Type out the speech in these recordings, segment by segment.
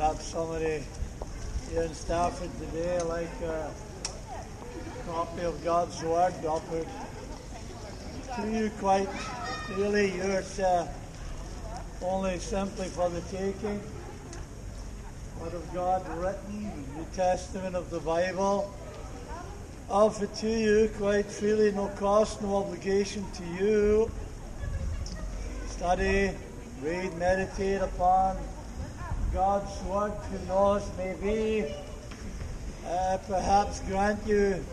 Perhaps somebody here in Stafford today like a copy of God's Word offered to you quite clearly. Yours only simply for the taking. Word of God written, New Testament of the Bible, offered to you quite freely, no cost, no obligation to you. Study, read, meditate upon God's Word. Who knows, maybe perhaps grant you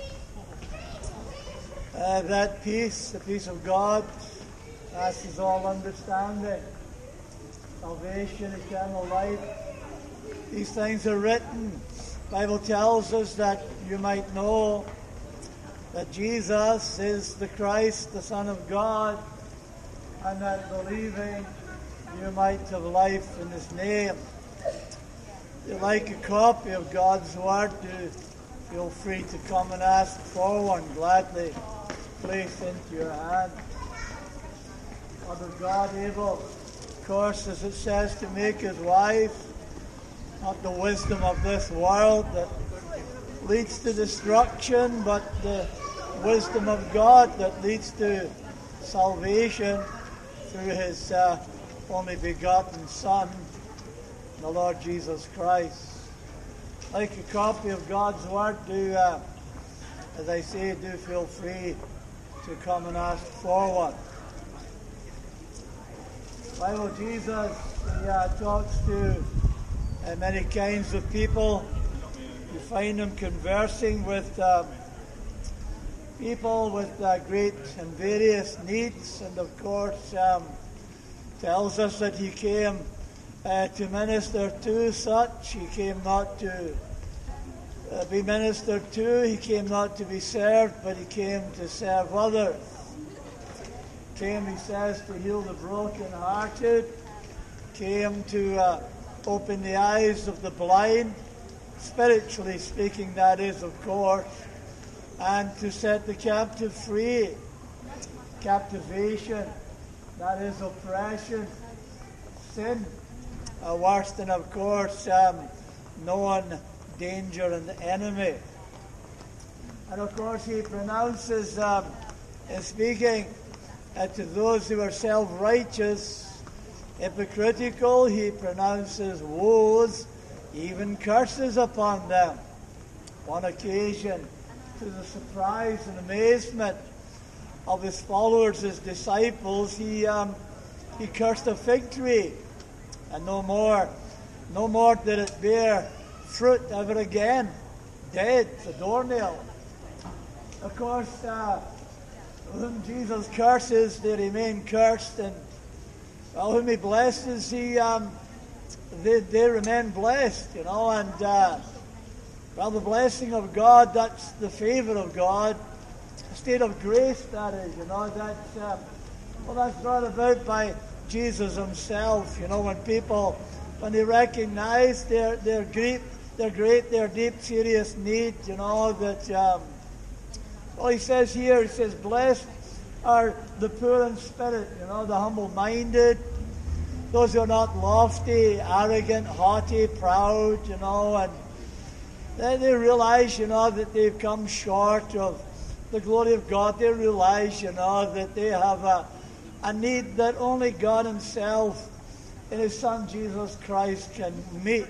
that peace, the peace of God, passes all understanding, salvation, eternal life. These things are written. The Bible tells us that you might know that Jesus is the Christ, the Son of God, and that believing you might have life in His name. If you like a copy of God's Word, do feel free to come and ask for one, gladly placed into your hand. Father God, able, of course, as it says, to make us wise, not the wisdom of this world that leads to destruction, but the wisdom of God that leads to salvation through His only begotten Son, the Lord Jesus Christ. Like a copy of God's Word, do, as I say, do feel free to come and ask for one. Bible, Jesus, He talks to many kinds of people. You find Him conversing with people with great and various needs, and of course tells us that He came to minister to such. He came not to be ministered to. He came not to be served, but He came to serve others. Came, He says, to heal the broken-hearted. Came to open the eyes of the blind, spiritually speaking, that is, of course, and to set the captive free. Captivation, that is oppression, sin, worse than, of course, known danger and enemy. And of course, He pronounces, in speaking to those who are self-righteous, hypocritical, He pronounces woes, even curses upon them. One occasion, to the surprise and amazement of His followers, His disciples, He cursed a fig tree, and no more did it bear fruit ever again. Dead, a doornail. Of course, whom Jesus curses, they remain cursed, and whom He blesses, they remain blessed, and the blessing of God, that's the favor of God, a state of grace, that is, that's brought about by Jesus Himself, when they recognize their great, deep, serious need, He says here, He says, blessed are the poor in spirit, the humble-minded, those who are not lofty, arrogant, haughty, proud, and they realize, that they've come short of the glory of God. They realize, that they have a need that only God Himself in His Son Jesus Christ can meet.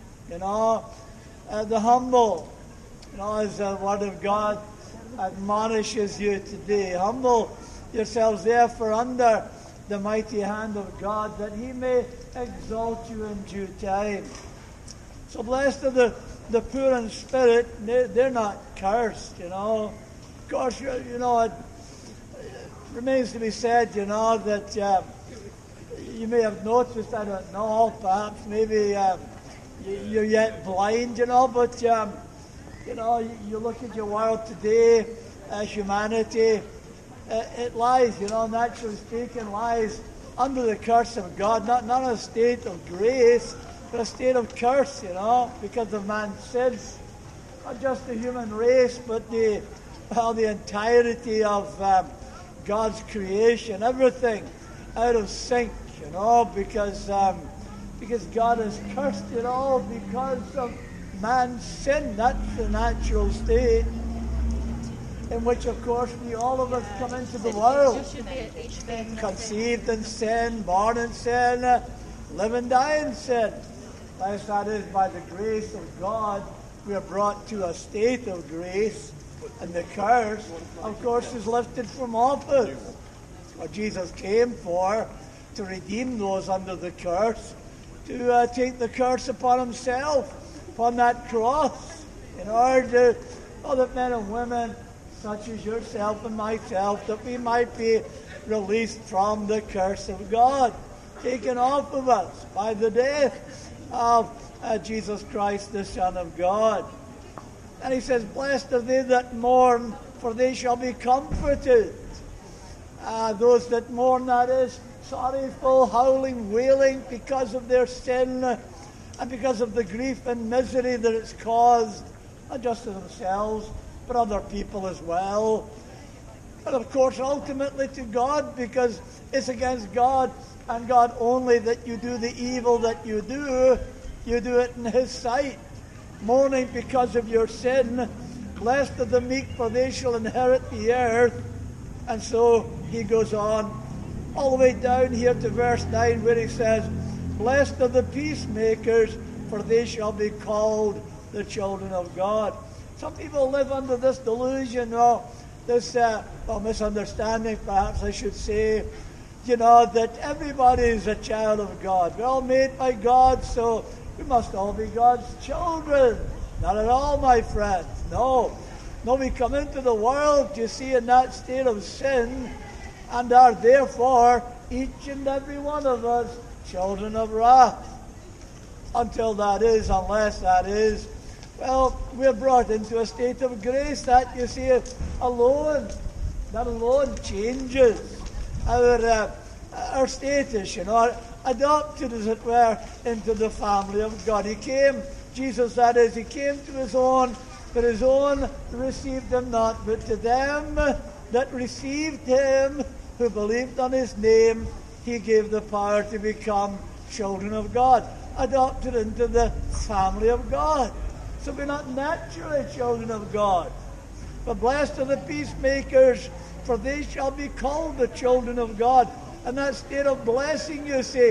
The humble, as the Word of God admonishes you today. Humble yourselves therefore under the mighty hand of God, that He may exalt you in due time. So blessed are the poor in spirit. They're not cursed, Of course, it remains to be said, that you may have noticed, I don't know, perhaps maybe you're yet blind, but you look at your world today, humanity, it lies, naturally speaking, lies under the curse of God, not a state of grace, but a state of curse, because of man's sins. Not just the human race, but the entirety of God's creation, everything out of sync, because because God has cursed it all because of man's sin. That's the natural state in which, of course, we all of us come into the world. Conceived in sin, born in sin, live and die in sin. As that is, by the grace of God, we are brought to a state of grace, and the curse, of course, is lifted from off us. What Jesus came for, to redeem those under the curse, to take the curse upon himself, upon that cross, in order to, that men and women, such as yourself and myself, that we might be released from the curse of God, taken off of us by the death of Jesus Christ, the Son of God. And he says, blessed are they that mourn, for they shall be comforted. Those that mourn, that is, sorrowful, howling, wailing because of their sin and because of the grief and misery that it's caused, not just to themselves, but other people as well. But of course, ultimately to God, because it's against God and God only that you do the evil that you do it in his sight. Mourning because of your sin. Blessed are the meek, for they shall inherit the earth. And so he goes on, all the way down here to verse 9, where he says, blessed are the peacemakers, for they shall be called the children of God. Some people live under this delusion, or this misunderstanding, perhaps I should say, that everybody is a child of God. We're all made by God, so we must all be God's children. Not at all, my friends. No, we come into the world, you see, in that state of sin, and are therefore, each and every one of us, children of wrath. Unless that is, we're brought into a state of grace that, you see, alone changes our status, adopted, as it were, into the family of God. He came to his own, but his own received him not. But to them that received him, who believed on his name, he gave the power to become children of God, adopted into the family of God. So we're not naturally children of God. But blessed are the peacemakers, for they shall be called the children of God. And that state of blessing, you see,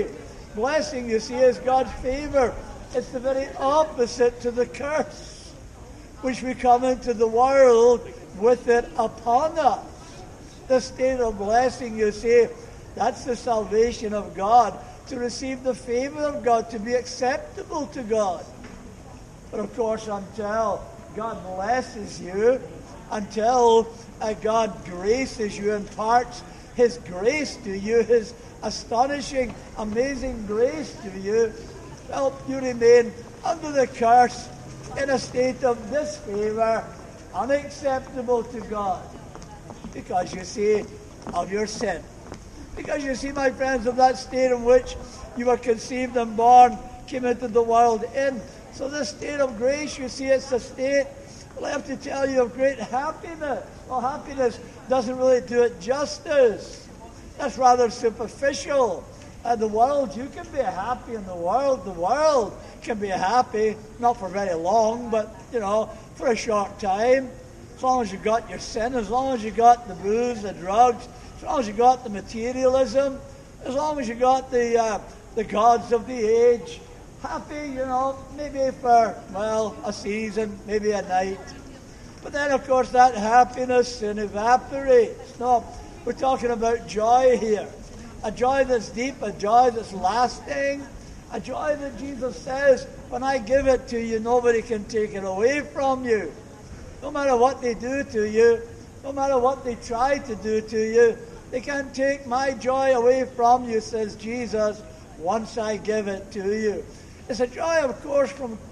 is God's favor. It's the very opposite to the curse, which we come into the world with it upon us. The state of blessing, you see, that's the salvation of God, to receive the favor of God, to be acceptable to God. But of course, until God blesses you, until God graces you, imparts his grace to you, his astonishing, amazing grace to you, you remain under the curse in a state of disfavor, unacceptable to God, because you see, of your sin. Because you see, my friends, of that state in which you were conceived and born, came into the world in. So this state of grace, you see, it's a state, I have to tell you, of great happiness. Well, happiness doesn't really do it justice. That's rather superficial. The world, you can be happy in the world. The world can be happy, not for very long, but, for a short time. As long as you got your sin, as long as you got the booze, the drugs, as long as you got the materialism, as long as you got the gods of the age. Happy, maybe for, a season, maybe a night. But then, of course, that happiness soon evaporates. No, we're talking about joy here. A joy that's deep, a joy that's lasting, a joy that Jesus says, when I give it to you, nobody can take it away from you. No matter what they do to you, no matter what they try to do to you, they can't take my joy away from you, says Jesus, once I give it to you. It's a joy, of course,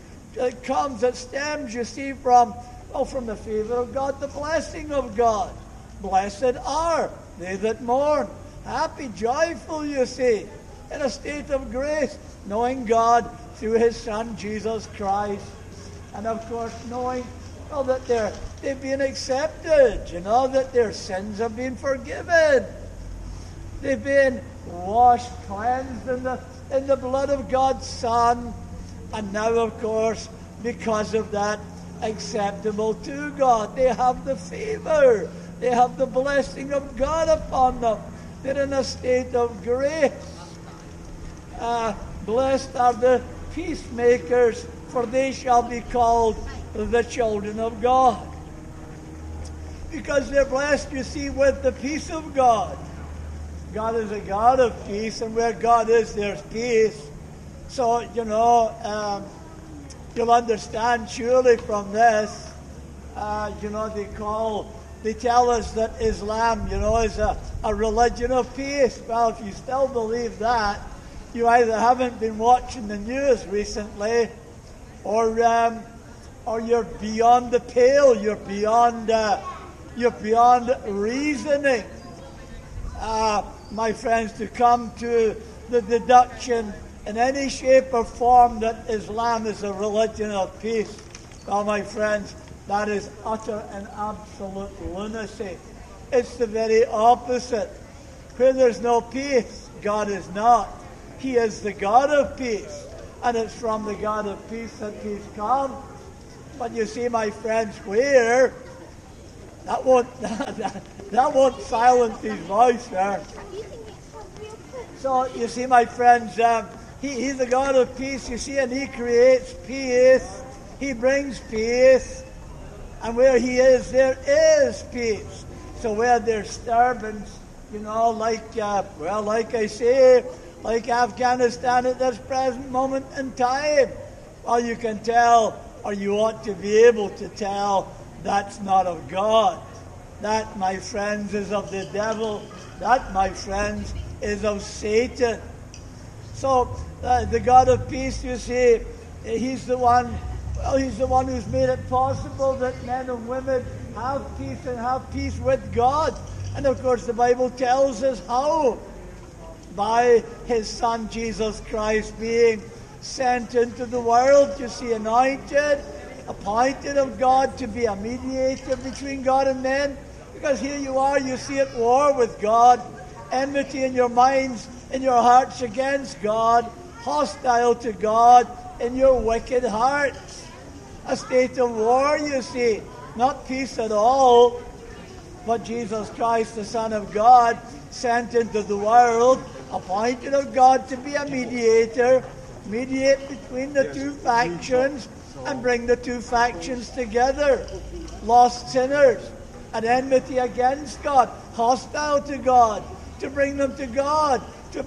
that stems, you see, from the favor of God, the blessing of God. Blessed are they that mourn. Happy, joyful, you see, in a state of grace, knowing God through his Son, Jesus Christ. And, of course, knowing that they've been accepted, that their sins have been forgiven. They've been washed, cleansed in the in the blood of God's Son, and now, of course, because of that, acceptable to God. They have the favor. They have the blessing of God upon them. They're in a state of grace. Blessed are the peacemakers, for they shall be called the children of God. Because they're blessed, you see, with the peace of God. God is a God of peace, and where God is, there's peace. So, you'll understand surely from this, they tell us that Islam, is a religion of peace. Well, if you still believe that, you either haven't been watching the news recently, or you're beyond the pale. You're beyond reasoning. My friends, to come to the deduction in any shape or form that Islam is a religion of peace, well, my friends, that is utter and absolute lunacy. It's the very opposite. Where there's no peace, God is not. He is the God of peace, and it's from the God of peace that peace comes. But you see, my friends, where that won't silence his voice there. So you see, my friends, he's the God of peace. You see, and he creates peace. He brings peace, and where he is, there is peace. So where there's disturbance, like I say, like Afghanistan at this present moment in time, well, you can tell, or you ought to be able to tell, that's not of God. That, my friends, is of the devil. That, my friends, is of Satan. So the God of peace, you see, he's the one who's made it possible that men and women have peace and have peace with God. And of course the Bible tells us how. By his Son Jesus Christ being sent into the world, you see, anointed, appointed of God to be a mediator between God and men. Because here you are, you see, at war with God, enmity in your minds, in your hearts against God, hostile to God in your wicked hearts. A state of war, you see, not peace at all. But Jesus Christ, the Son of God, sent into the world, appointed of God to be a mediator, mediate between the two factions and bring the two factions together. Lost sinners at enmity against God, hostile to God, to bring them to God,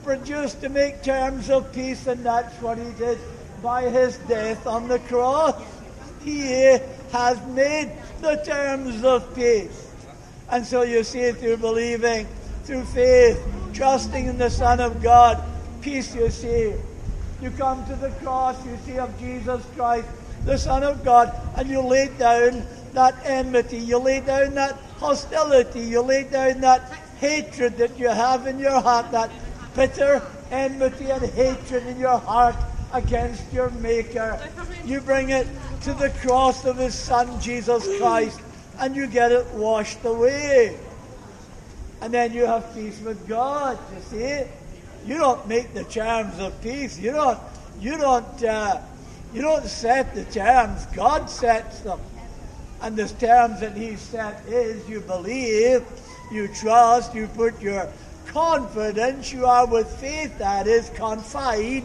to make terms of peace, and that's what he did by his death on the cross. He has made the terms of peace. And so you see, through believing, through faith, trusting in the Son of God, peace, you see. You come to the cross, you see, of Jesus Christ, the Son of God, and you lay down that enmity, you lay down that hostility, you lay down that hatred that you have in your heart, that bitter enmity and hatred in your heart against your Maker. You bring it to the cross of his Son, Jesus Christ, and you get it washed away. And then you have peace with God, you see. You don't make the terms of peace. You don't set the terms. God sets them. And the terms that he set is you believe, you trust, you put your confidence, you are with faith, that is, confide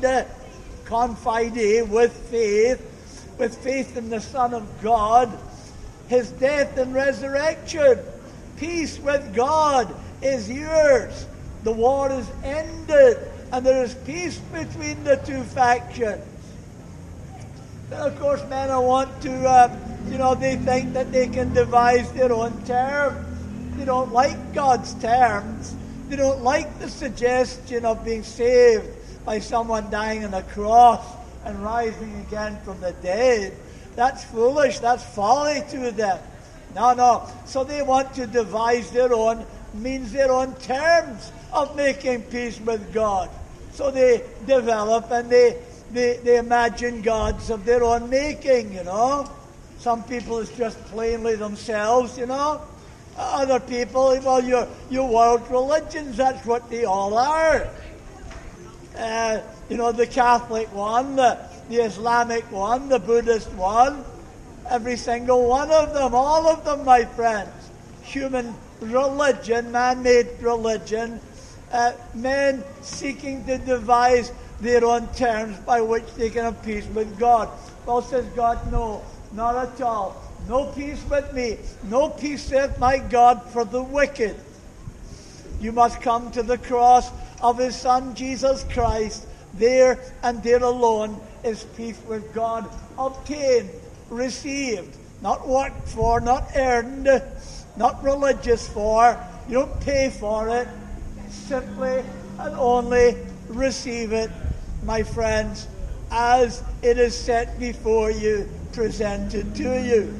with faith in the Son of God, his death and resurrection. Peace with God is yours. The war is ended, and there is peace between the two factions. Then, of course, men want to, they think that they can devise their own terms. They don't like God's terms. They don't like the suggestion of being saved by someone dying on a cross and rising again from the dead. That's foolish. That's folly to them. No. So they want to devise their own terms of making peace with God. So they develop and they imagine gods of their own making, Some people it's just plainly themselves, Other people, well, your world religions, that's what they all are. the Catholic one, the Islamic one, the Buddhist one, every single one of them, all of them, my friends. Human religion, man-made religion, men seeking to devise their own terms by which they can have peace with God. Well, says God, no, not at all. No peace with me. No peace, saith my God, for the wicked. You must come to the cross of his Son, Jesus Christ. There and there alone is peace with God obtained, received, not worked for, not earned, not religious for. You don't pay for it. Simply and only receive it, my friends, as it is set before you, presented to you.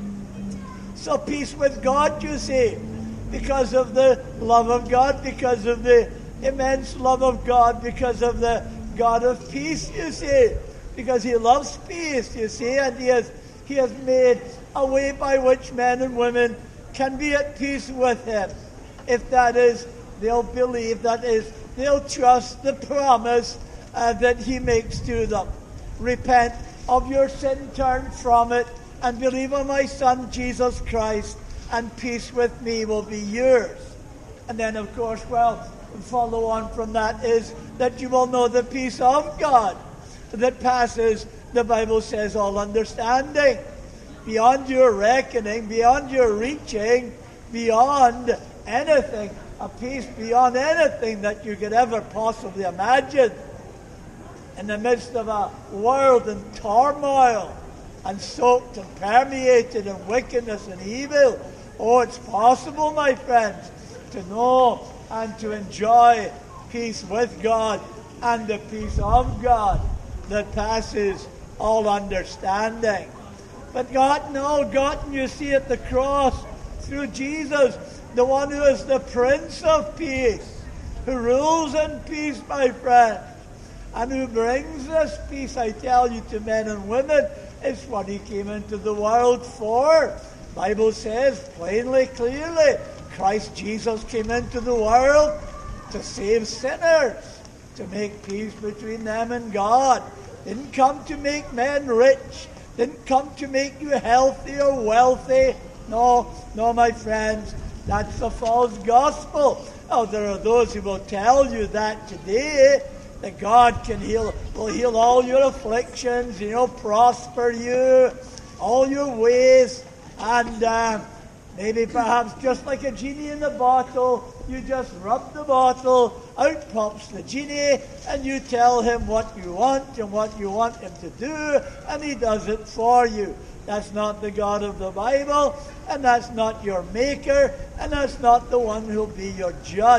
So peace with God, you see, because of the love of God, because of the immense love of God, because of the God of peace, you see, because he loves peace, you see, and he has made a way by which men and women can be at peace with him. If that is, they'll believe, that is, they'll trust the promise that he makes to them. Repent of your sin, turn from it, and believe on my Son, Jesus Christ, and peace with me will be yours. And then, of course, follow on from that is that you will know the peace of God that passes, the Bible says, all understanding. Beyond your reckoning, beyond your reaching, beyond anything, a peace beyond anything that you could ever possibly imagine. In the midst of a world in turmoil and soaked and permeated in wickedness and evil, oh, it's possible, my friends, to know and to enjoy peace with God and the peace of God that passes all understanding. But God, you see at the cross, through Jesus, the one who is the Prince of Peace, who rules in peace, my friends, and who brings this peace, I tell you, to men and women. It's what he came into the world for. The Bible says plainly, clearly, Christ Jesus came into the world to save sinners, to make peace between them and God. Didn't come to make men rich. Didn't come to make you healthy or wealthy. No, my friends, that's a false gospel. Oh, there are those who will tell you that today, that God will heal all your afflictions, prosper you, all your ways, and maybe perhaps just like a genie in the bottle, you just rub the bottle, out pops the genie, and you tell him what you want and what you want him to do, and he does it for you. That's not the God of the Bible, and that's not your maker, and that's not the one who'll be your judge.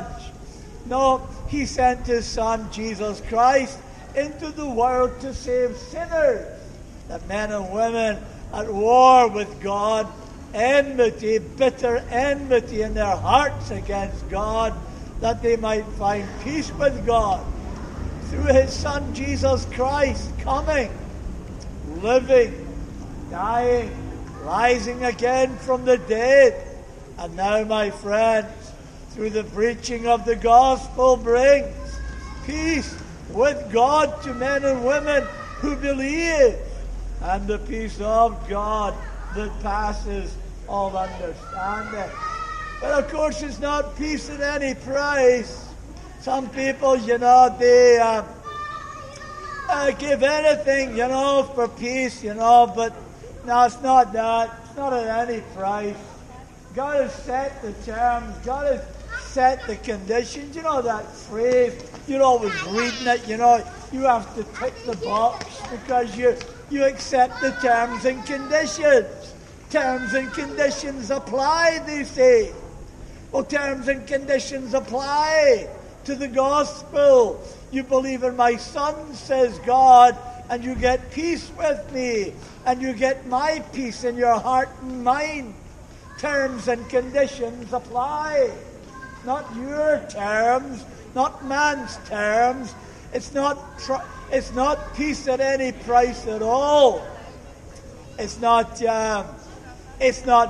No, he sent his Son, Jesus Christ, into the world to save sinners, that men and women at war with God, enmity, bitter enmity in their hearts against God, that they might find peace with God through his Son, Jesus Christ, coming, living, dying, rising again from the dead, and now, my friends, through the preaching of the gospel, brings peace with God to men and women who believe, and the peace of God that passes all understanding. But of course, it's not peace at any price. Some people, they give anything, for peace, but no, it's not that. It's not at any price. God has set the terms. God has set the conditions. That phrase, you're always reading it, you have to tick the box because you accept the terms and conditions. Terms and conditions apply, they say. Well, terms and conditions apply to the gospel. You believe in my Son, says God, and you get peace with me, and you get my peace in your heart and mind. Terms and conditions apply. Not your terms, not man's terms. It's not peace at any price at all. It's not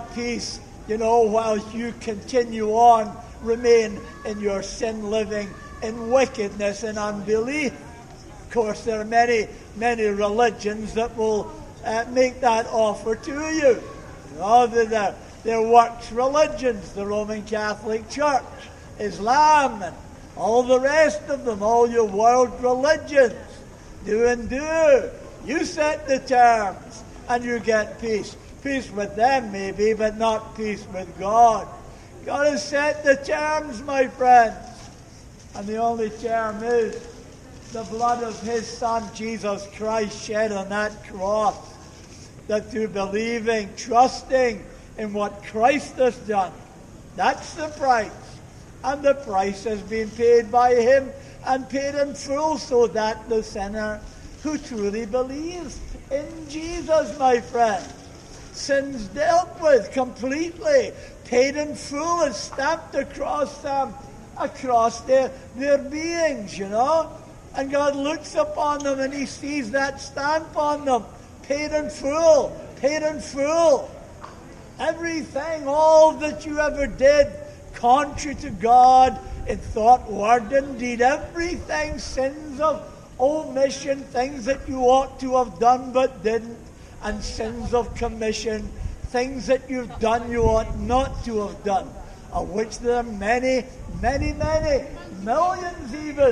peace, while you continue on, remain in your sin living in wickedness and unbelief. Of course, there are many, many religions that will make that offer to you. You know, they're works religions, the Roman Catholic Church, Islam, and all the rest of them, all your world religions. Do and do. You set the terms, and you get peace. Peace with them, maybe, but not peace with God. God has set the terms, my friends. And the only term is the blood of His Son, Jesus Christ, shed on that cross. That through believing, trusting in what Christ has done, that's the price. And the price has been paid by Him and paid in full, so that the sinner who truly believes in Jesus, my friend, sins dealt with completely, paid in full, and stamped across them, across their beings, you know. And God looks upon them and He sees that stamp on them, paid in full, paid in full. Everything, all that you ever did, contrary to God, in thought, word, and deed, everything, sins of omission, things that you ought to have done but didn't, and sins of commission, things that you've done you ought not to have done, of which there are many, many, many, millions even,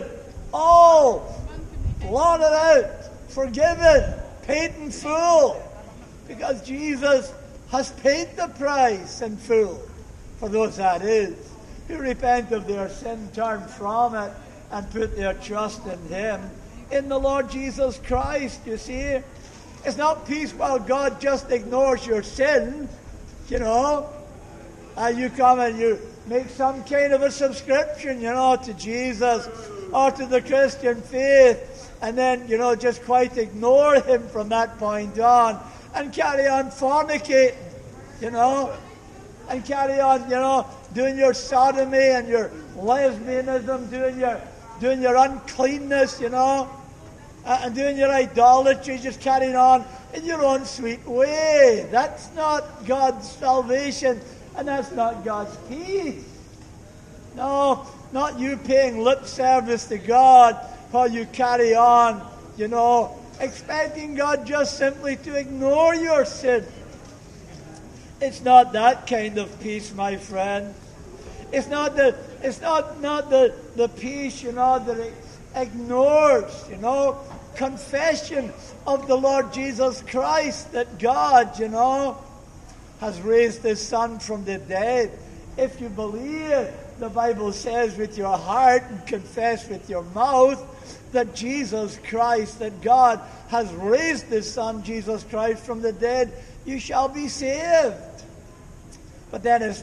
all blotted out, forgiven, paid in full, because Jesus has paid the price in full for those that is, who repent of their sin, turn from it, and put their trust in Him, in the Lord Jesus Christ, you see. It's not peace while God just ignores your sin, you know. You come and you make some kind of a subscription, you know, to Jesus or to the Christian faith, and then, you know, just quite ignore Him from that point on and carry on fornicating, you know, and carry on, you know, doing your sodomy and your lesbianism, doing your uncleanness, you know, and doing your idolatry, just carrying on in your own sweet way. That's not God's salvation, and that's not God's peace. No, not you paying lip service to God while you carry on, you know, expecting God just simply to ignore your sin. It's not that kind of peace, my friend. It's not the peace, you know, that ignores, you know, confession of the Lord Jesus Christ, that God, you know, has raised His Son from the dead. If you believe, the Bible says, with your heart and confess with your mouth that Jesus Christ, that God has raised His Son, Jesus Christ, from the dead, you shall be saved. But then it's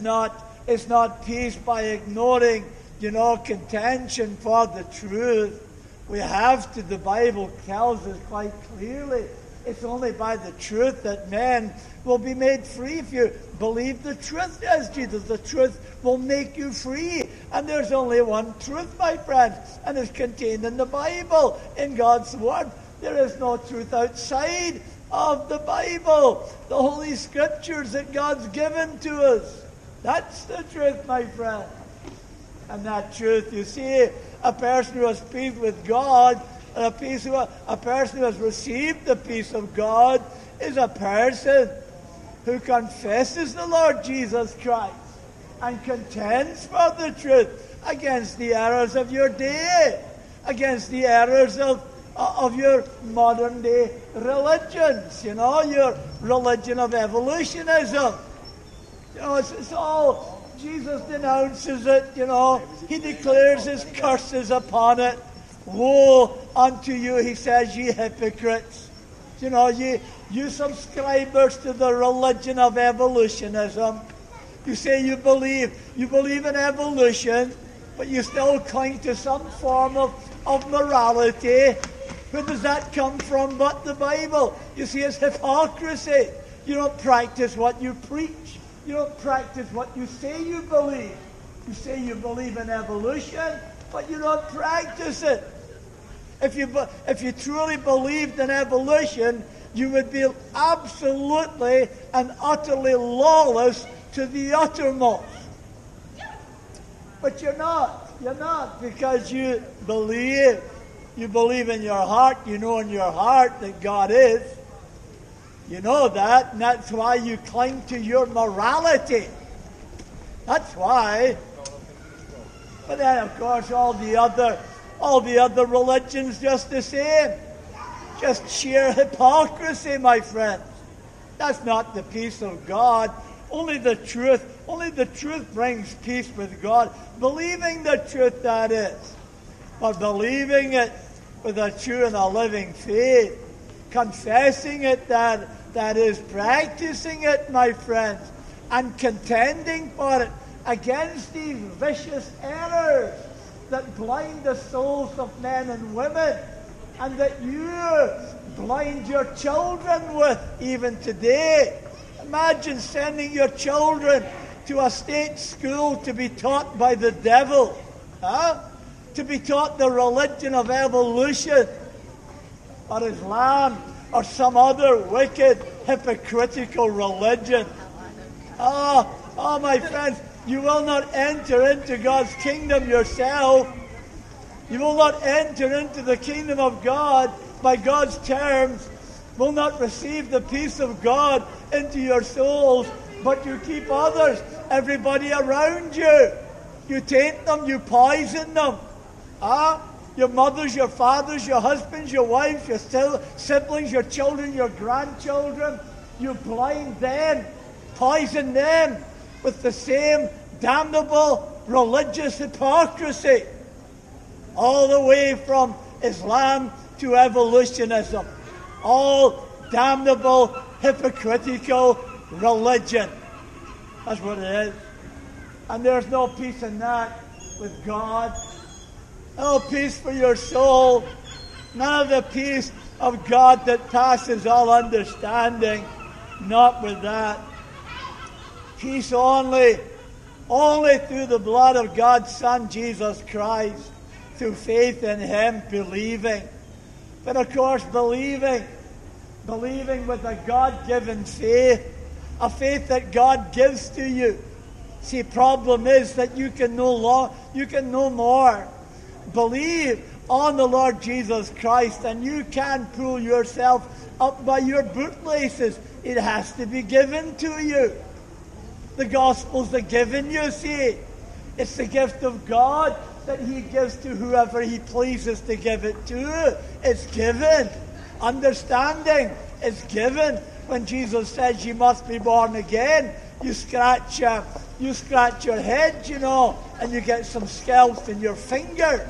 not peace by ignoring, you know, contention for the truth. We have to, the Bible tells us quite clearly, it's only by the truth that men will be made free. If you believe the truth, says Jesus, the truth will make you free. And there's only one truth, my friend, and it's contained in the Bible, in God's Word. There is no truth outside of the Bible, the Holy Scriptures that God's given to us. That's the truth, my friend. And that truth, you see, a person who has peace with God, a person who has received the peace of God, is a person who confesses the Lord Jesus Christ and contends for the truth against the errors of your day, against the errors of your modern day religions, you know, your religion of evolutionism. You know, it's all, Jesus denounces it, you know, He declares His curses upon it. Woe unto you, He says, ye hypocrites. You know, you subscribers to the religion of evolutionism. You say you believe in evolution, but you still cling to some form of morality. Where does that come from but the Bible? You see, it's hypocrisy. You don't practice what you preach. You don't practice what you say you believe. You say you believe in evolution, but you don't practice it. If you truly believed in evolution, you would be absolutely and utterly lawless to the uttermost. But you're not. You're not, because you believe. You believe in your heart. You know in your heart that God is. You know that, and that's why you cling to your morality. That's why. But then, of course, all the other religions just the same. Just sheer hypocrisy, my friends. That's not the peace of God. Only the truth brings peace with God. Believing the truth, that is. But believing it with a true and a living faith. Confessing it, that is practicing it, my friends. And contending for it against these vicious errors that blind the souls of men and women, and that you blind your children with even today. Imagine sending your children to a state school to be taught by the devil, to be taught the religion of evolution, or Islam, or some other wicked, hypocritical religion. Oh, my friends, you will not enter into God's kingdom yourself. You will not enter into the kingdom of God by God's terms. Will not receive the peace of God into your souls, but you keep others, everybody around you. You taint them, you poison them. Your mothers, your fathers, your husbands, your wives, your siblings, your children, your grandchildren. You blind them, poison them with the same damnable religious hypocrisy. All the way from Islam to evolutionism. All damnable, hypocritical religion. That's what it is. And there's no peace in that with God. No peace for your soul. None of the peace of God that passes all understanding. Not with that. Peace only through the blood of God's Son, Jesus Christ. Through faith in Him, believing. But of course, believing with a God-given faith. A faith that God gives to you. See, problem is that you can no more believe on the Lord Jesus Christ, and you can't pull yourself up by your bootlaces. It has to be given to you. The gospel's a given, you see. It's the gift of God that He gives to whoever He pleases to give it to. It's given. Understanding is given. When Jesus says you must be born again, you scratch your head, and you get some scalps in your fingers,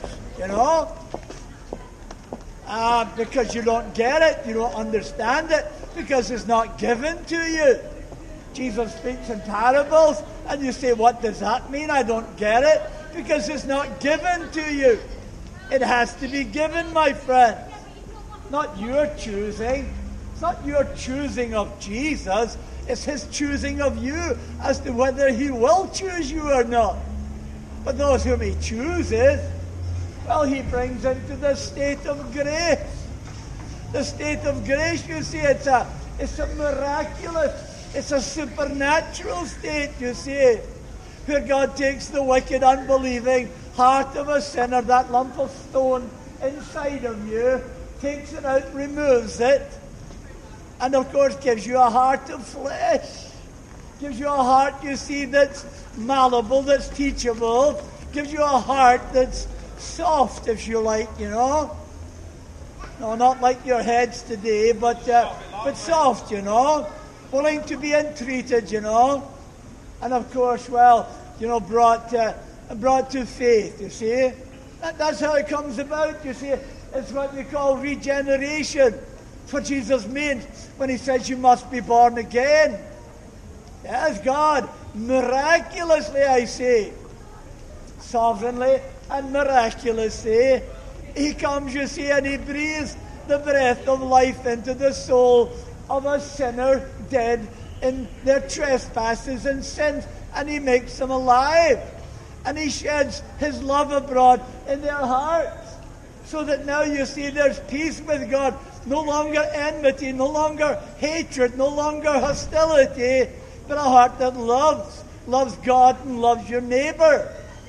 because you don't get it, you don't understand it, because it's not given to you. Jesus speaks in parables, and you say, what does that mean? I don't get it, because it's not given to you. It has to be given, my friend. Not your choosing. It's not your choosing of Jesus. It's His choosing of you as to whether He will choose you or not. But those whom He chooses, well, He brings into the state of grace. The state of grace, you see, it's a miraculous, it's a supernatural state, you see, where God takes the wicked, unbelieving heart of a sinner, that lump of stone inside of you, takes it out, removes it, and of course gives you a heart of flesh. Gives you a heart, you see, that's malleable, that's teachable. Gives you a heart that's soft, if you like, No, not like your heads today, but soft, Willing to be entreated, And of course, brought to faith, you see. That's how it comes about, you see. It's what we call regeneration. It's what Jesus means when He says you must be born again. Yes, God, miraculously, I say, sovereignly and miraculously, He comes, you see, and He breathes the breath of life into the soul of a sinner dead in their trespasses and sins, and He makes them alive. And He sheds His love abroad in their hearts. So that now you see there's peace with God. No longer enmity, no longer hatred, no longer hostility, but a heart that loves God and loves your neighbor.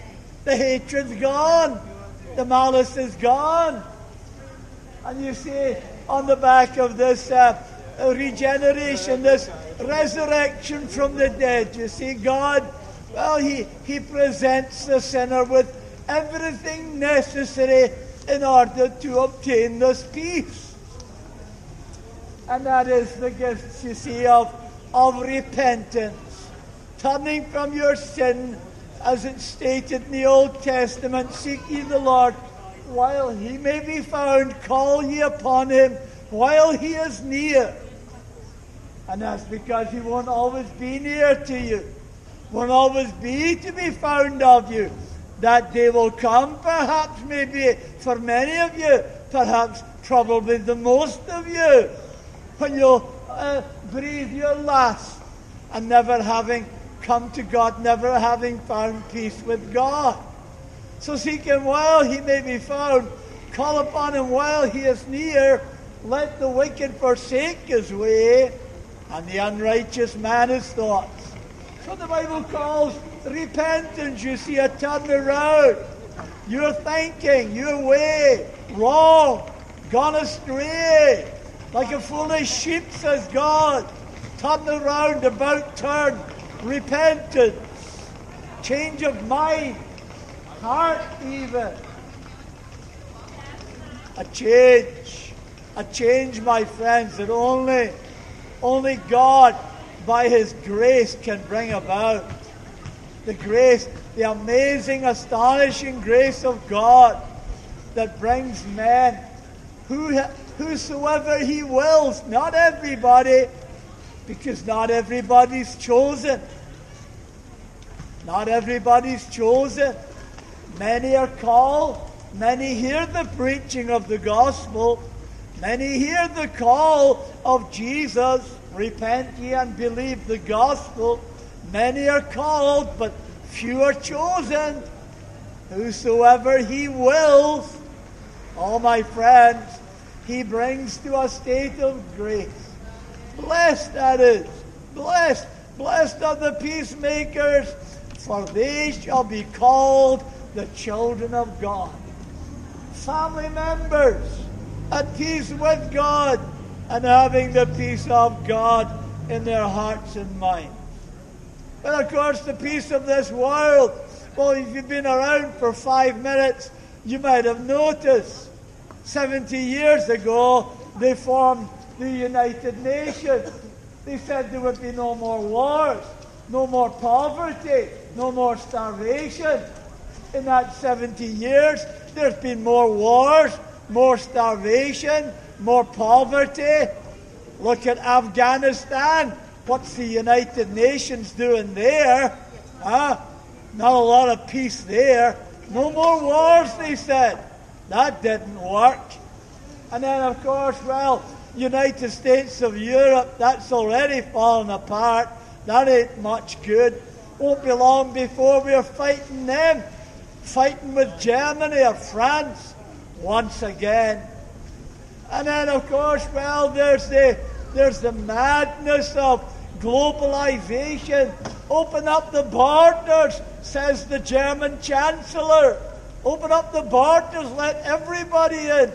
The hatred's gone. The malice is gone. And you see, on the back of this regeneration, this resurrection from the dead, you see, God, well, He presents the sinner with everything necessary in order to obtain this peace. And that is the gift, you see, of repentance. Turning from your sin, as it's stated in the Old Testament, seek ye the Lord while He may be found, call ye upon Him while He is near. And that's because He won't always be near to you, won't always be to be found of you. That day will come, perhaps, maybe for many of you, perhaps probably the most of you, when you'll breathe your last and never having come to God, never having found peace with God. So seek Him while He may be found. Call upon Him while He is near. Let the wicked forsake his way, and the unrighteous man his thoughts. So the Bible calls repentance, you see, a turn around. Your thinking, your way, wrong, gone astray. Like a foolish sheep, says God. Turn around, about turn. Repentance. Change of mind. Heart even. A change, my friends, that only God, by His grace, can bring about. The grace, the amazing, astonishing grace of God that brings men, whosoever He wills, not everybody, because not everybody's chosen. Not everybody's chosen. Many are called. Many hear the preaching of the gospel. Many hear the call of Jesus. Repent ye and believe the gospel. Many are called, but few are chosen. Whosoever He wills, all my friends, He brings to a state of grace. Blessed that is. Blessed. Blessed are the peacemakers, for they shall be called the children of God. Family members at peace with God and having the peace of God in their hearts and minds. And of course, the peace of this world. Well, if you've been around for 5 minutes, you might have noticed 70 years ago they formed the United Nations. They said there would be no more wars, no more poverty, no more starvation. In that 70 years, there's been more wars, more starvation, more poverty. Look at Afghanistan. What's the United Nations doing there? Not a lot of peace there. No more wars, they said. That didn't work. And then, of course, well, United States of Europe, that's already fallen apart. That ain't much good. Won't be long before we're fighting them. Fighting with Germany or France once again. And then, of course, well, there's the madness of globalization. Open up the borders, says the German Chancellor. Open up the borders, let everybody in.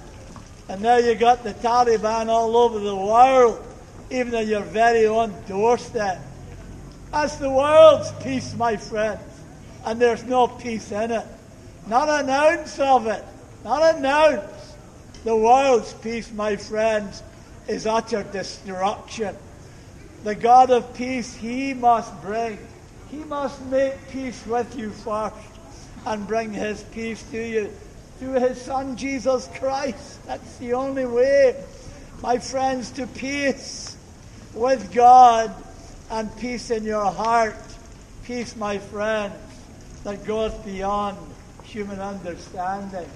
And now you got the Taliban all over the world, even on your very own doorstep. That's the world's peace, my friends. And there's no peace in it. Not an ounce of it. Not an ounce. The world's peace, my friends, is utter destruction. The God of peace, He must bring. He must make peace with you first and bring His peace to you through His Son, Jesus Christ. That's the only way, my friends, to peace with God and peace in your heart. Peace, my friends, that goes beyond human understanding.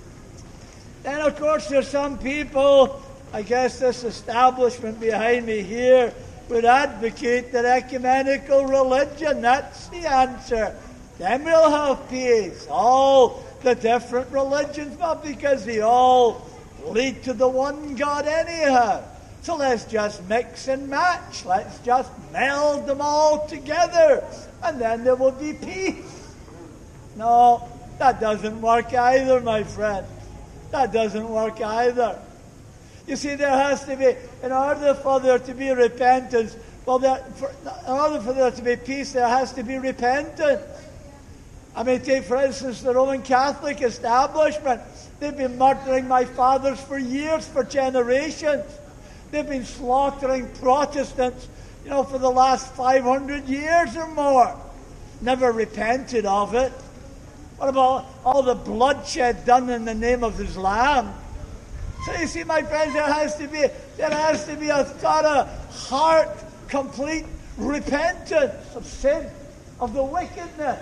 Then, of course, there's some people, I guess this establishment behind me here, would advocate that ecumenical religion. That's the answer. Then we'll have peace. All the different religions, but because they all lead to the one God anyhow. So let's just mix and match. Let's just meld them all together. And then there will be peace. No, that doesn't work either, my friend. That doesn't work either. You see, there has to be, in order for there to be repentance, in order for there to be peace, there has to be repentance. I mean, take, for instance, the Roman Catholic establishment. They've been murdering my fathers for years, for generations. They've been slaughtering Protestants, for the last 500 years or more. Never repented of it. What about all the bloodshed done in the name of Islam? So you see, my friends, there has to be a thorough, heart, complete repentance of sin, of the wickedness,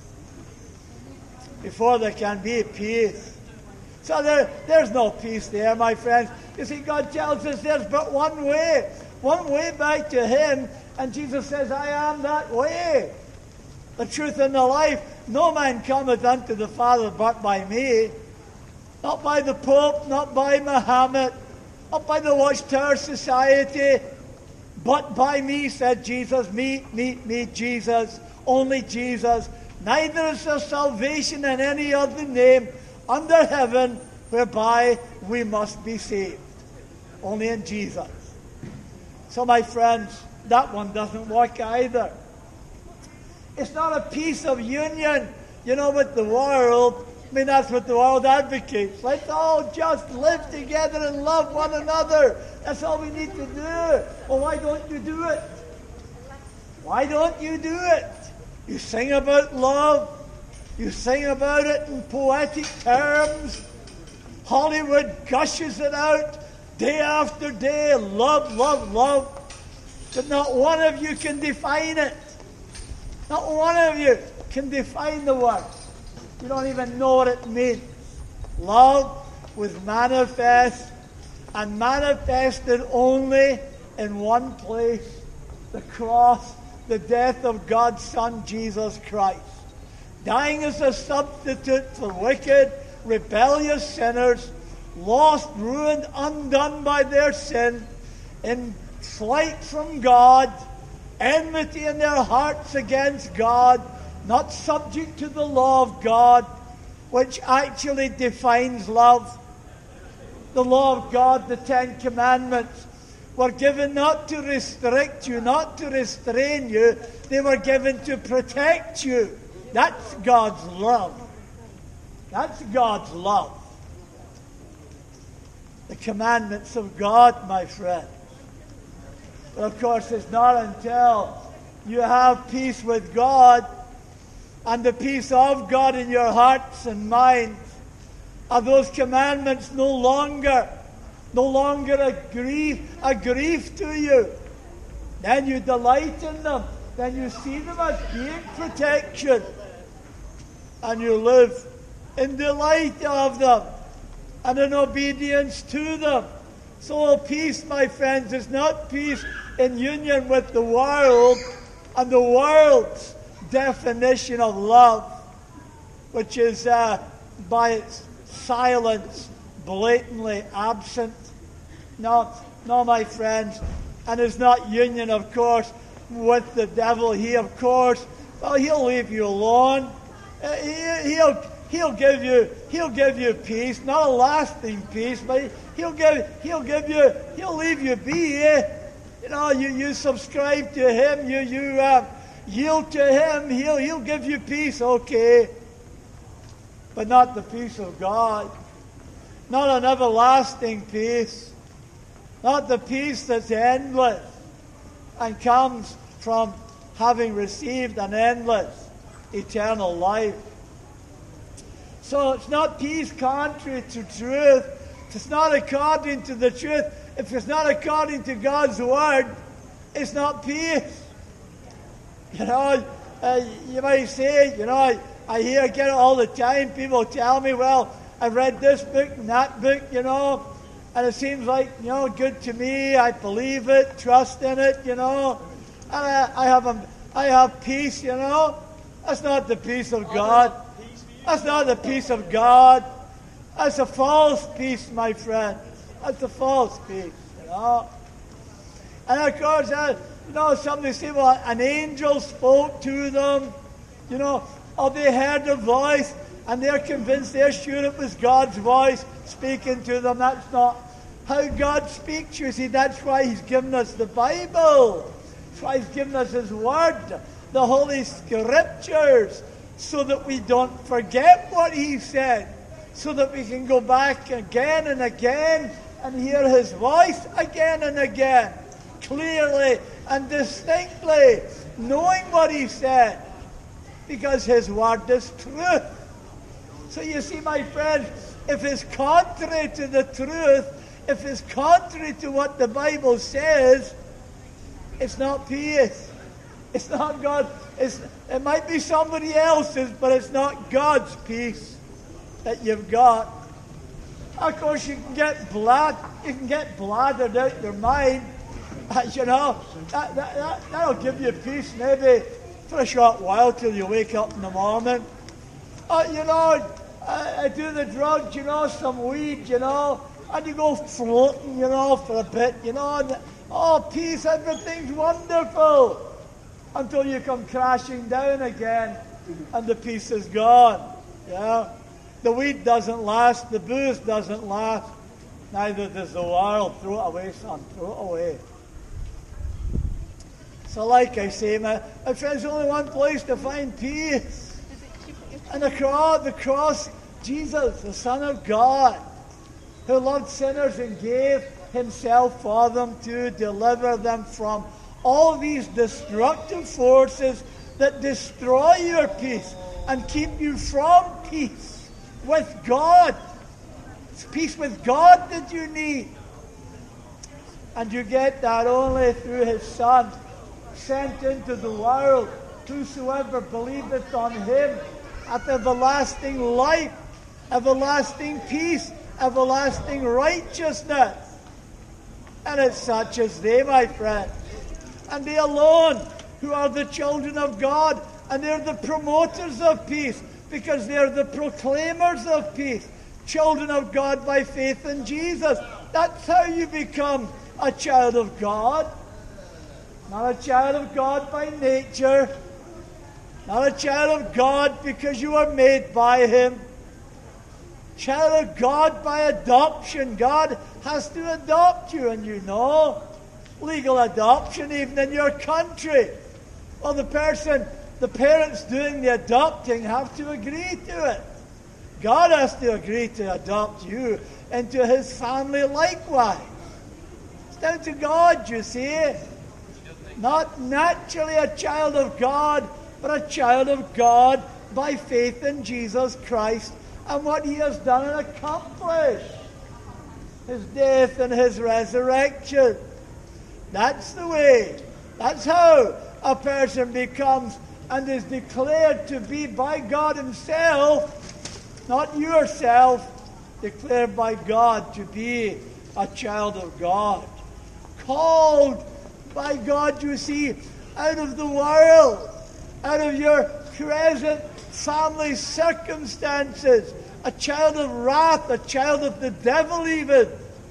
before there can be peace. So there's no peace there, my friends. You see, God tells us there's but one way back to Him, and Jesus says, I am that way, the truth and the life. No man cometh unto the Father but by me. Not by the Pope, not by Muhammad, not by the Watchtower Society, but by me, said Jesus. Me, Jesus, only Jesus. Neither is there salvation in any other name under heaven whereby we must be saved. Only in Jesus. So, my friends, that one doesn't work either. It's not a peace of union, with the world. I mean, that's what the world advocates. Let's all just live together and love one another. That's all we need to do. Well, why don't you do it? Why don't you do it? You sing about love. You sing about it in poetic terms. Hollywood gushes it out day after day. Love, love, love. But not one of you can define it. Not one of you can define the word. You don't even know what it means. Love was manifest, and manifested only in one place: the cross, the death of God's Son, Jesus Christ. Dying as a substitute for wicked, rebellious sinners, lost, ruined, undone by their sin, in flight from God, enmity in their hearts against God, not subject to the law of God, which actually defines love. The law of God, the Ten Commandments, were given not to restrict you, not to restrain you. They were given to protect you. That's God's love. That's God's love. The commandments of God, my friend. But of course, it's not until you have peace with God and the peace of God in your hearts and minds are those commandments no longer a grief to you. Then you delight in them. Then you see them as being protection. And you live in delight of them and in obedience to them. So peace, my friends, is not peace in union with the world and the world's definition of love, which is by its silence blatantly absent. No, my friends, and it's not union, of course, with the devil. He'll leave you alone. He'll give you peace, not a lasting peace, but he'll leave you be. You subscribe to him, you yield to him, he'll give you peace, okay, but not the peace of God, not an everlasting peace, not the peace that's endless and comes from having received an endless eternal life. So it's not peace contrary to truth. If it's not according to the truth, if it's not according to God's word, it's not peace. You might say, I get it all the time. People tell me, well, I've read this book and that book, and it seems like, good to me. I believe it, trust in it, and I have peace, That's not the peace of God. That's not the peace of God. That's a false peace, my friend. That's a false peace, And of course, somebody say, well, an angel spoke to them. or they heard a voice and they're convinced, they're sure it was God's voice speaking to them. That's not how God speaks. You see, that's why He's given us the Bible. That's why He's given us His Word, the Holy Scriptures, so that we don't forget what He said, so that we can go back again and again and hear His voice again and again, clearly and distinctly, knowing what He said, because His Word is truth. So you see, my friends, if it's contrary to the truth, if it's contrary to what the Bible says, it's not peace. It's not God. It might be somebody else's, but it's not God's peace that you've got. Of course, you can get bladdered out your mind. You know, that'll give you peace maybe for a short while till you wake up in the morning. You know, I do the drugs, you know, some weed, you know, and you go floating, you know, for a bit, you know, and peace, everything's wonderful, until you come crashing down again and the peace is gone. Yeah, the weed doesn't last, the booze doesn't last, neither does the world. Throw it away, son, throw it away. So like I say, my friends, there's only one place to find peace. And the cross, Jesus, the Son of God, who loved sinners and gave Himself for them to deliver them from all these destructive forces that destroy your peace and keep you from peace with God. It's peace with God that you need. And you get that only through His Son, sent into the world. Whosoever believeth on Him hath everlasting life, everlasting peace, everlasting righteousness. And it's such as they, my friend, and they alone who are the children of God, and they're the promoters of peace, because they're the proclaimers of peace, children of God by faith in Jesus. That's how you become a child of God. Not a child of God by nature, not a child of God because you are made by Him. Child of God by adoption. God has to adopt you, and you know, legal adoption even in your country. Well, the parents doing the adopting have to agree to it. God has to agree to adopt you into His family likewise. It's down to God, you see. Not naturally a child of God, but a child of God by faith in Jesus Christ and what He has done and accomplished. His death and His resurrection. That's the way. That's how a person becomes and is declared to be by God Himself, not yourself, declared by God to be a child of God. Called by God, you see, out of the world, out of your present family circumstances, a child of wrath, a child of the devil even.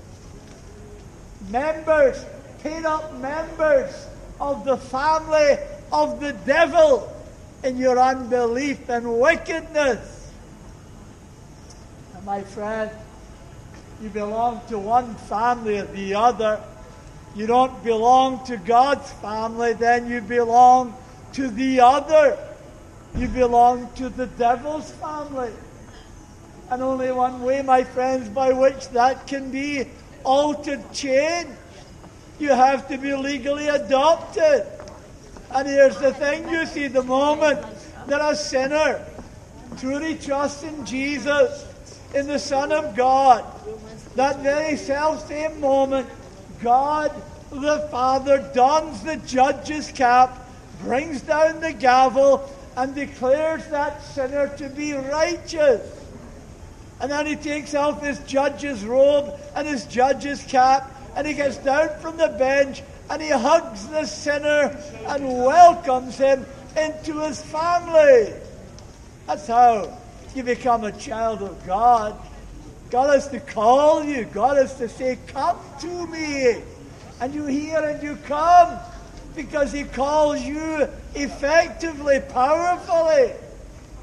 Members, paid-up members of the family of the devil in your unbelief and wickedness. And my friend, you belong to one family or the other. You don't belong to God's family, then you belong to the other. You belong to the devil's family. And only one way, my friends, by which that can be altered, changed. You have to be legally adopted. And here's the thing, you see, the moment that a sinner truly trusts in Jesus, in the Son of God, that very self-same moment, God the Father dons the judge's cap, brings down the gavel, and declares that sinner to be righteous. And then He takes off His judge's robe and His judge's cap, and He gets down from the bench, and He hugs the sinner and welcomes him into His family. That's how you become a child of God. God has to call you. God has to say, come to me. And you hear and you come, because He calls you effectively, powerfully.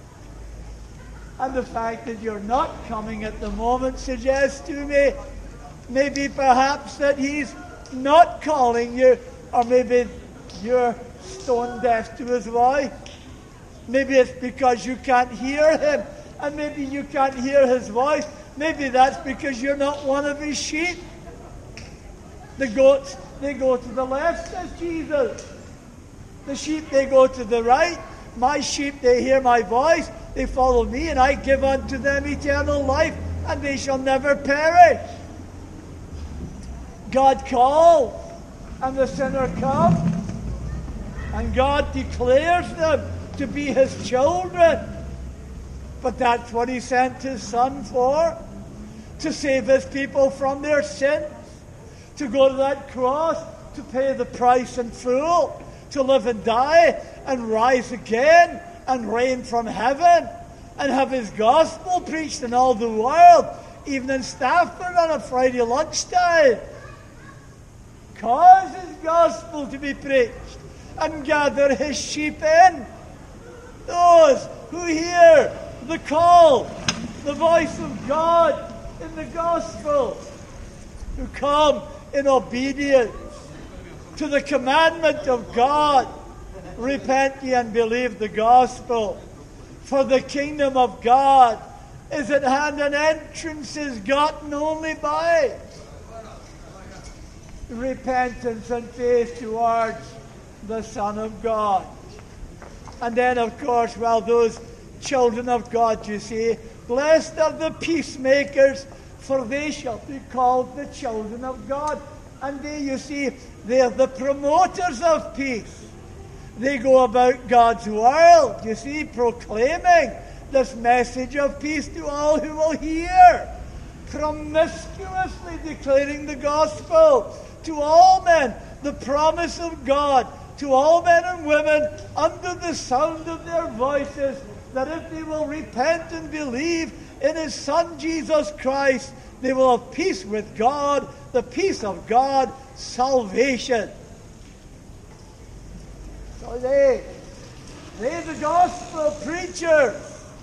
And the fact that you're not coming at the moment suggests to me maybe perhaps that he's not calling you, or maybe you're stone deaf to his voice. Maybe it's because you can't hear him, and maybe you can't hear his voice. Maybe that's because you're not one of his sheep. The goats, they go to the left, says Jesus. The sheep, they go to the right. My sheep, they hear my voice. They follow me, and I give unto them eternal life, and they shall never perish. God calls, and the sinner comes, and God declares them to be his children. But that's what he sent his Son for, to save his people from their sins, to go to that cross, to pay the price in full, to live and die and rise again and reign from heaven and have his gospel preached in all the world, even in Stafford on a Friday lunchtime. Cause his gospel to be preached and gather his sheep in. Those who hear the call, the voice of God in the gospel, who come in obedience to the commandment of God. Repent ye and believe the gospel. For the kingdom of God is at hand, and entrance is gotten only by repentance and faith towards the Son of God. And then, of course, well, those children of God, you see, blessed are the peacemakers, for they shall be called the children of God. And they, you see, they're the promoters of peace. They go about God's world, you see, proclaiming this message of peace to all who will hear, promiscuously declaring the gospel to all men, the promise of God to all men and women under the sound of their voices, that if they will repent and believe in his Son Jesus Christ, they will have peace with God, the peace of God, salvation. So they're the gospel preachers.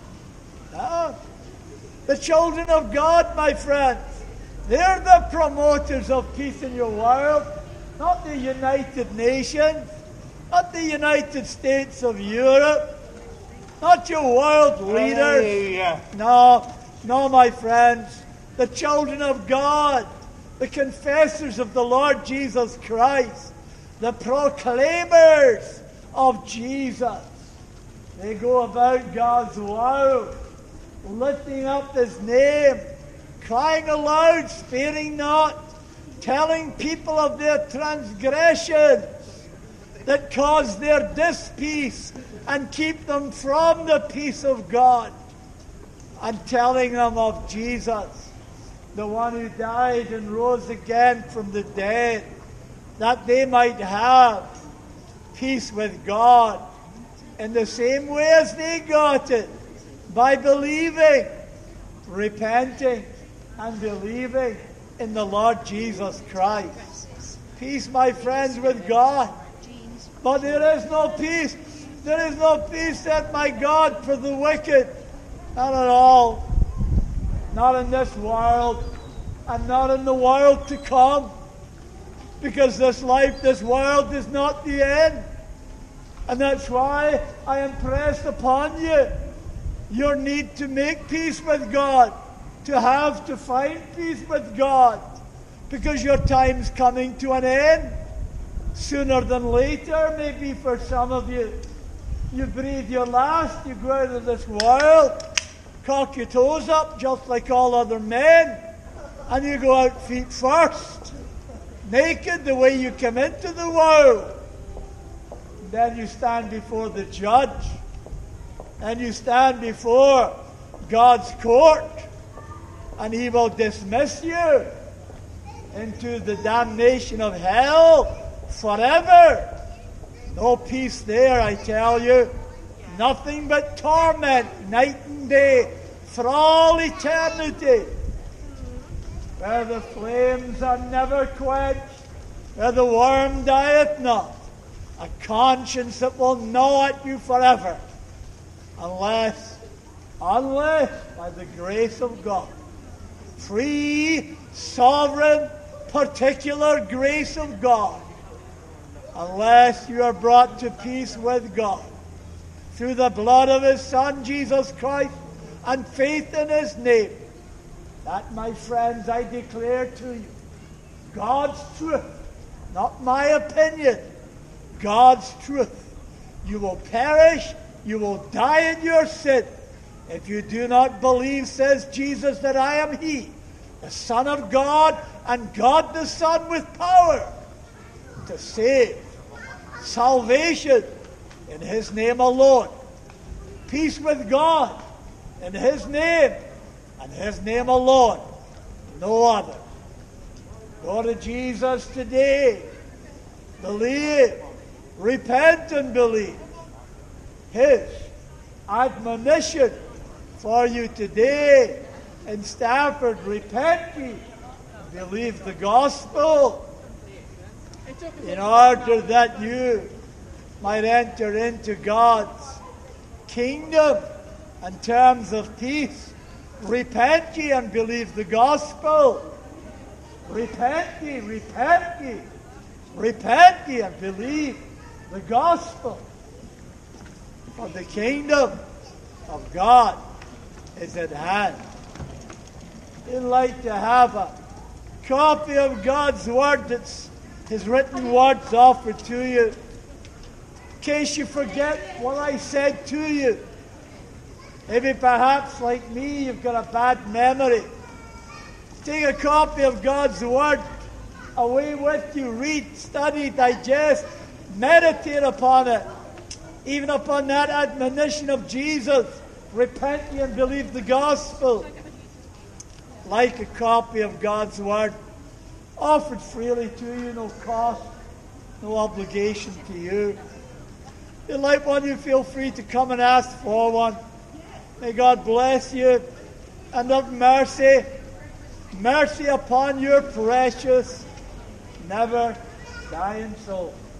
The children of God, my friends, they're the promoters of peace in your world, not the United Nations, not the United States of Europe, not your world leaders. No, my friends, the children of God, the confessors of the Lord Jesus Christ, the proclaimers of Jesus. They go about God's world, lifting up his name, crying aloud, sparing not, telling people of their transgressions that cause their dispeace and keep them from the peace of God, and telling them of Jesus, the one who died and rose again from the dead, that they might have peace with God in the same way as they got it, by believing, repenting, and believing in the Lord Jesus Christ. Peace, my friends, with God. But there is no peace. There is no peace, said my God, for the wicked. Not at all. Not in this world, and not in the world to come. Because this life, this world is not the end. And that's why I impress upon you your need to make peace with God, to find peace with God, because your time's coming to an end. Sooner than later, maybe for some of you. You breathe your last, you go out of this world, cock your toes up just like all other men, and you go out feet first, naked the way you came into the world. Then you stand before the judge, and you stand before God's court, and he will dismiss you into the damnation of hell forever. No peace there, I tell you. Nothing but torment, night and day, for all eternity. Where the flames are never quenched, where the worm dieth not. A conscience that will gnaw at you forever, unless unless by the grace of God, free, sovereign, particular grace of God, unless you are brought to peace with God through the blood of His Son, Jesus Christ, and faith in His name. That, my friends, I declare to you, God's truth, not my opinion, God's truth. You will perish, you will die in your sin, if you do not believe, says Jesus, that I am He, the Son of God, and God the Son with power to save. Salvation in His name alone. Peace with God in His name and His name alone. No other. Go to Jesus today. Believe. Repent and believe. His admonition for you today in Stafford: repent ye, believe the gospel, in order that you might enter into God's kingdom in terms of peace. Repent ye and believe the gospel. Repent ye, repent ye, repent ye and believe the gospel. For the kingdom of God is at hand. You'd like to have a copy of God's Word, that's His written words, offered to you. In case you forget what I said to you. Maybe perhaps, like me, you've got a bad memory. Take a copy of God's Word away with you. Read, study, digest, meditate upon it. Even upon that admonition of Jesus, repent ye and believe the gospel. Like a copy of God's Word, offered freely to you, no cost, no obligation to you. If you like one, you feel free to come and ask for one. May God bless you and have mercy. Mercy upon your precious, never dying soul.